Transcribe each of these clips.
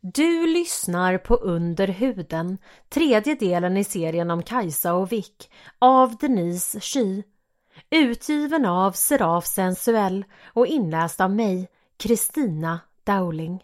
Du lyssnar på Under huden, tredje delen i serien om Kajsa och Vick av Denise Sky. Utgiven av Seraf Sensuell och inläst av mig, Kristina Dowling.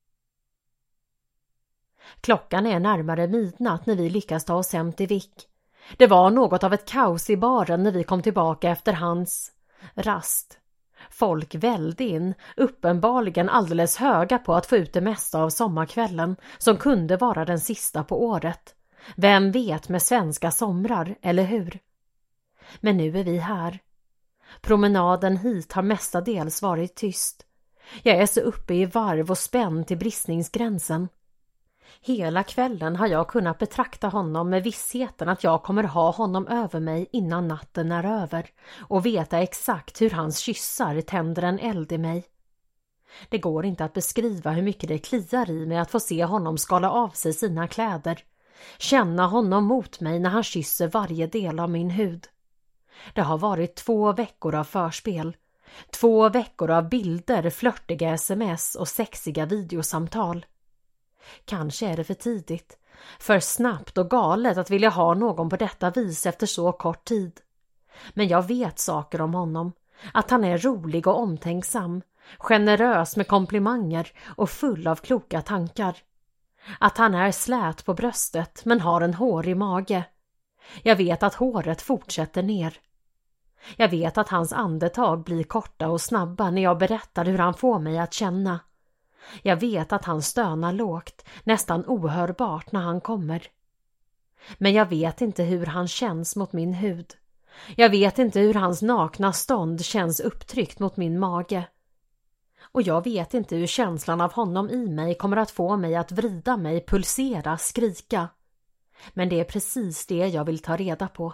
Klockan är närmare midnatt när vi lyckas ta oss hem till Vick. Det var något av ett kaos i baren när vi kom tillbaka efter hans rast. Folk välde in, uppenbarligen alldeles höga på att få ut det mesta av sommarkvällen som kunde vara den sista på året. Vem vet med svenska somrar, eller hur? Men nu är vi här. Promenaden hit har mestadels varit tyst. Jag är så uppe i varv och spänd till bristningsgränsen. Hela kvällen har jag kunnat betrakta honom med vissheten att jag kommer ha honom över mig innan natten är över och veta exakt hur hans kyssar tänder en eld i mig. Det går inte att beskriva hur mycket det kliar i mig att få se honom skala av sig sina kläder, känna honom mot mig när han kysser varje del av min hud. Det har varit 2 veckor av förspel, 2 veckor av bilder, flörtiga sms och sexiga videosamtal. Kanske är det för tidigt, för snabbt och galet att vilja ha någon på detta vis efter så kort tid. Men jag vet saker om honom, att han är rolig och omtänksam, generös med komplimanger och full av kloka tankar. Att han är slät på bröstet men har en hårig mage. Jag vet att håret fortsätter ner. Jag vet att hans andetag blir korta och snabba när jag berättar hur han får mig att känna. Jag vet att han stönar lågt, nästan ohörbart när han kommer. Men jag vet inte hur han känns mot min hud. Jag vet inte hur hans nakna stånd känns upptryckt mot min mage. Och jag vet inte hur känslan av honom i mig kommer att få mig att vrida mig, pulsera, skrika. Men det är precis det jag vill ta reda på.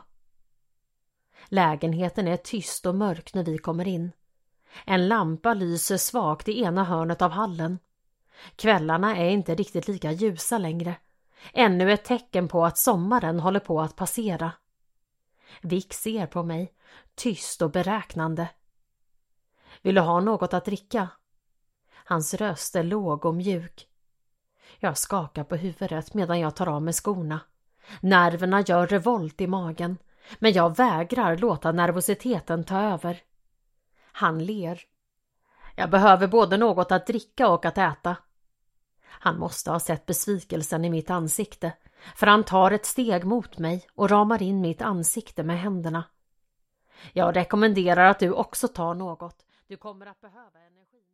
Lägenheten är tyst och mörk när vi kommer in. En lampa lyser svagt i ena hörnet av hallen. Kvällarna är inte riktigt lika ljusa längre. Ännu ett tecken på att sommaren håller på att passera. Vick ser på mig, tyst och beräknande. Vill du ha något att dricka? Hans röst är låg och mjuk. Jag skakar på huvudet medan jag tar av mig skorna. Nerverna gör revolt i magen, men jag vägrar låta nervositeten ta över. Han ler. Jag behöver både något att dricka och att äta. Han måste ha sett besvikelsen i mitt ansikte, för han tar ett steg mot mig och ramar in mitt ansikte med händerna. Jag rekommenderar att du också tar något. Du kommer att behöva energi.